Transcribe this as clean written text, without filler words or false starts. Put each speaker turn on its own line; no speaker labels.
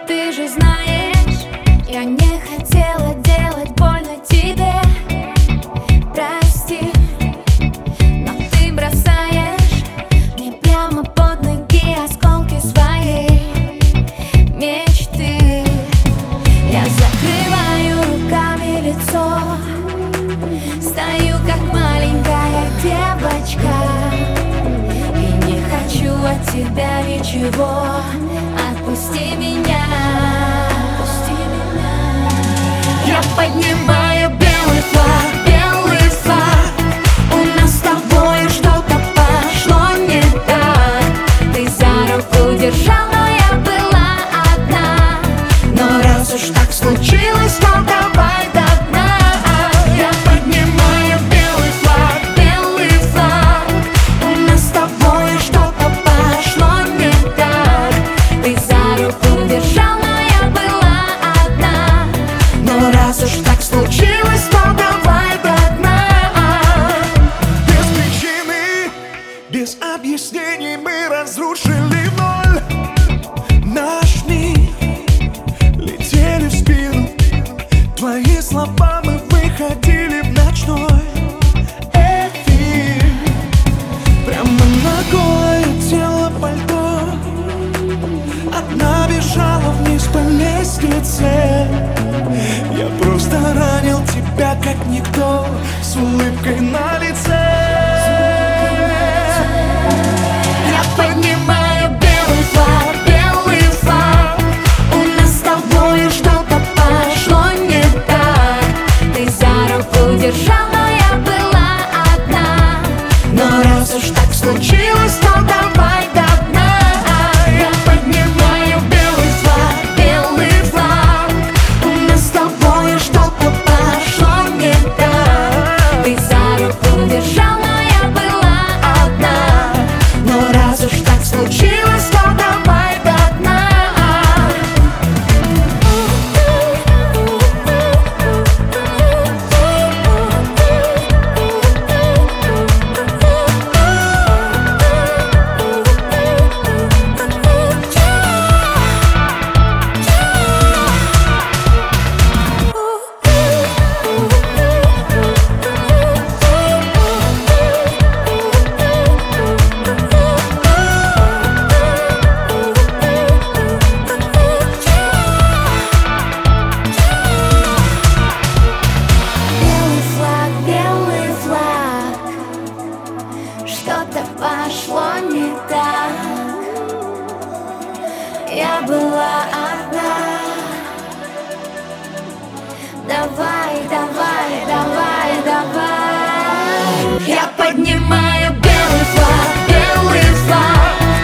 Ты же знаешь, я не хотела делать больно тебе. Прости, но ты бросаешь мне прямо под ноги осколки своей мечты. Я закрываю руками лицо, стою как маленькая девочка и не хочу от тебя ничего. Отпусти меня, отпусти меня. Я поднимаю белый флаг, у нас с тобой что-то пошло не так. Ты за руку держал, но я была одна. Но раз уж так случилось, то давай до дна. Я поднимаю белый флаг, у нас с тобой что-то пошло не так. Ты за руку держал, но я была одна. Но раз уж так случилось, то давай до дна.
Без причины, без объяснений мы разрушили в ноль наш мир. Летели в спину твои слова, мы выходили в ночной эфир. Прямо на голое тело пальто, одна бежала вниз по лестнице. Я просто ранил тебя как никто, с улыбкой на лице.
Я поднимаю белый флаг, у нас с тобой что-то пошло не так. Ты за руку держал, но я была одна. Но раз уж так случилось, то давай до дна. Я поднимаю белый флаг, у нас с тобой что-то пошло не так. Ты за руку держал, но я была одна. Но раз уж так случилось, то давай до дна. Белый флаг, что-то пошло не так. Я была одна. Давай, давай, давай, давай. Я поднимаю белый флаг,